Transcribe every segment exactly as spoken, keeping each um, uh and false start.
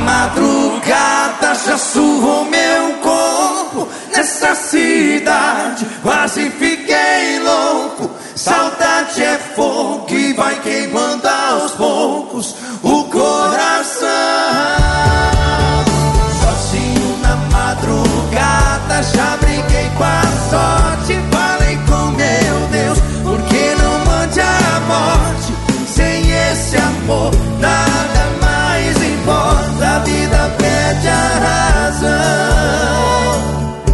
madrugada já suou meu corpo. Nessa cidade quase fiquei louco. Saudade é fogo que vai queimando aos poucos o coração. Sozinho na madrugada já briguei com a sorte. Falei com meu Deus, por que não mande a morte? Sem esse amor nada mais importa, a vida perde a razão.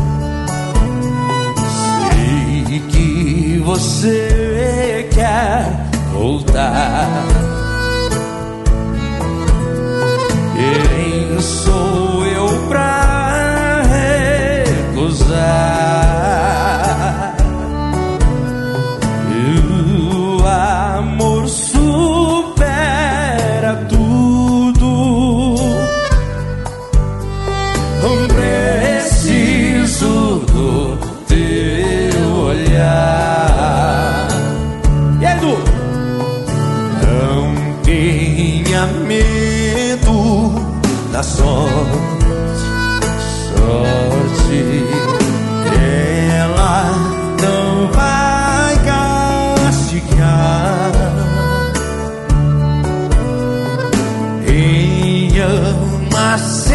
Sei que você quer voltar. Quem sou eu pra recusar? O amor supera tudo. Preciso do teu olhar. E aí, Edu? Não tenha medo da sorte, sorte. Ela não vai castigar. Quem ama